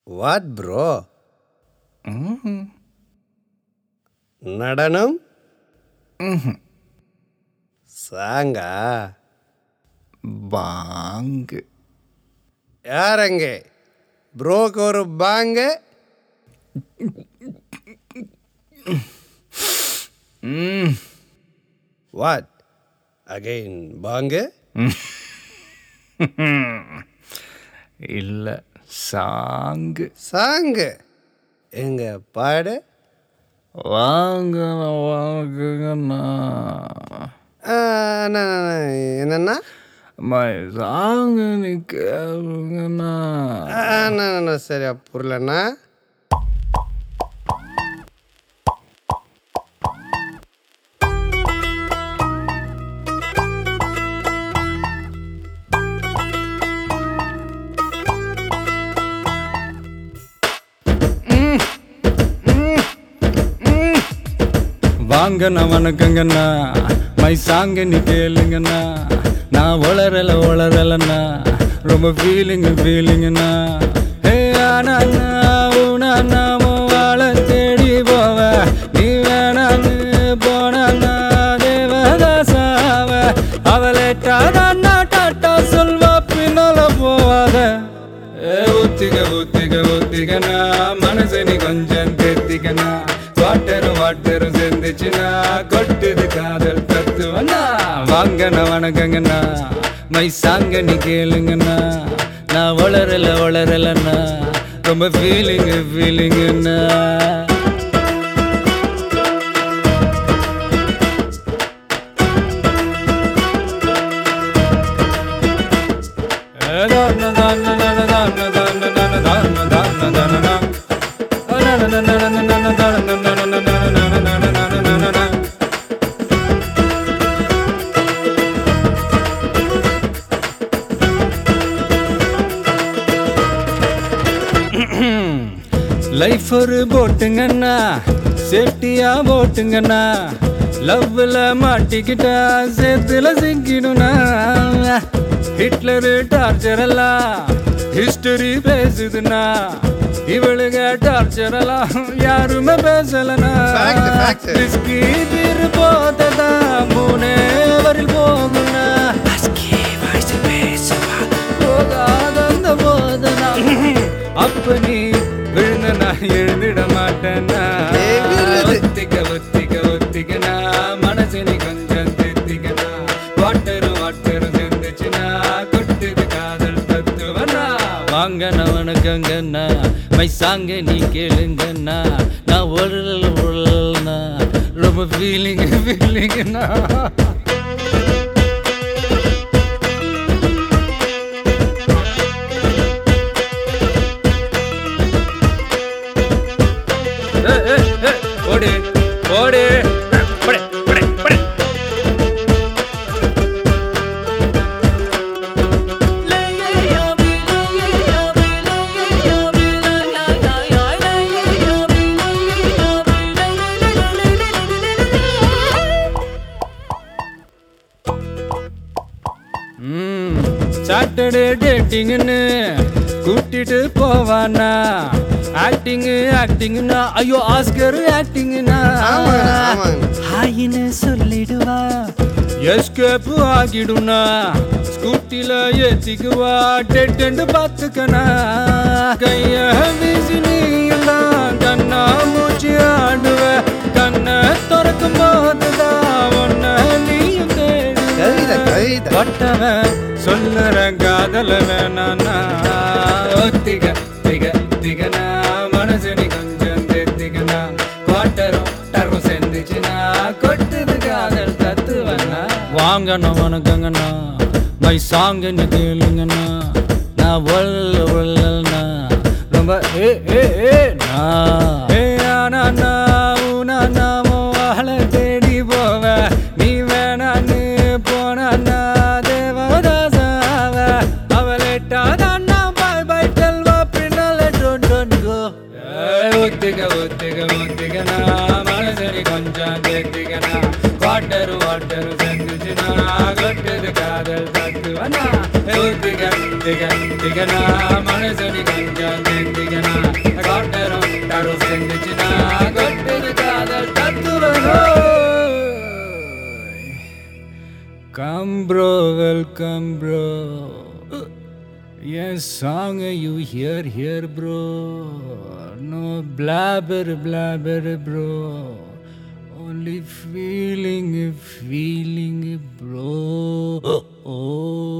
What bro? நடனம் சாங்கா? பாங்கு. யாரங்க ப்ரோக்கு ஒரு பாங்கு? வாட் அகைன் பாங்கு? இல்லை, சாங்கு. சாங்கு எங்க பாடு? வாங்க வாங்குங்கண்ணா. என்னண்ணா? சாங்கு நீ கேளுங்கண்ணா. சரியா புரியலண்ணா. வாங்கண்ணா வணக்கங்கண்ணா, மை சாங்க நீ கேளுங்கண்ணா. நான் வளரலண்ணா, ரொம்ப ஃபீலிங்குண்ணா. ஹே ஆனா நாம வாழ தேடி போவ, நீ வேணான்னு போனா தேவதாசாவ. அவளேட்டாதான் டாட்டா சொல்வா, பின்னால போவாத. ஊத்திக்கண்ணா, மனசை நீ கொஞ்சம் தேத்திக்கண்ணா. வாட்டரும் சேர்ந்துச்சுன்னா கொட்டுது காதல் தத்துவண்ணா. வாங்கண்ணா வணக்கங்கண்ணா, மை சாங்க நீ கேளுங்கண்ணா. நான் வளரலண்ணா, ரொம்ப ஃபீலிங்குண்ணா. லைஃப் ஒரு போட்டுங்கண்ணா, சேஃப்டியா போட்டுங்கண்ணா. லவ்ல மாட்டிக்கிட்டா சேத்துல சிக்கிடும்னா. ஹிட்லரு டார்ச்சர் எல்லாம் ஹிஸ்டரி பேசுதுன்னா, இவளுங்க டார்ச்சர் எல்லாம் யாருமே பேசலனா. ரிஸ்கி தீர் போததா மூணே வரில் போகும்னா. போகாத போதனா அப்ப நீ விழுந்த நான் எழுதிட மாட்டேன்னா. ஒத்திக்கண்ணா, மனசு நீ கொஞ்சம் திருத்திக்கண்ணா. வாட்டரும் சேர்ந்துச்சுன்னா கொட்டுது காதல் தத்துவண்ணா. வாங்கண்ணா வணக்கங்கண்ணா, மை சாங்க நீ கேளுங்கண்ணா. நான் ஒழுனா ரொம்ப ஃபீலிங்குண்ணா. ஓடு ஓடு படே படே படே. சாட்டர்டே டேட்டிங்னு கூட்டிட்டு போவானா. ஆக்டிங்னா ஐயோ ஆஸ்கர் ஆக்டிங்னா. ஹாயின்னு சொல்லிடுவா, எஸ்கேப் ஆகிடுனா. ஸ்கூட்டில ஏத்திக்குவா, டெட் பார்த்துக்கனா. கைய வீசி நீ எல்லாம் கண்ணா மூச்சு ஆடுவ. கண்ணை திறக்கும் போதுதான் ஒன்ன நீயும் தேடுவன். சொல்லுற காதல வேணானா. ஒத்திக்கண்ணா, மனசு நீ கொஞ்சம் தேத்திக்கண்ணா. வாட்டரும் சேர்ந்துச்சுன்னா கொட்டுது காதல் தத்துவண்ணா. வாங்கண்ணா வணக்கங்கண்ணா, மை சாங்க நீ கேளுங்கண்ணா. நான் வளரலண்ணா, ரொம்ப நாம வாழ தேடி போவ. நீ வேணான்னு போனா தேவதாசாவ. அவளேட்டாதான் ஒத்திக்கண்ணா, மனசரி கொஞ்சம் தேத்திக்கண்ணா. வாட்டரும் சேர்ந்துச்சுன்னா கொட்டுது காதல் தத்துவண்ணா. ஒத்திக்கண்ணா, மனசரி கொஞ்சம் தேத்திக்கண்ணா. Come bro, welcome bro. Yes, song you hear bro. No blabber bro. Only feeling bro. Oh.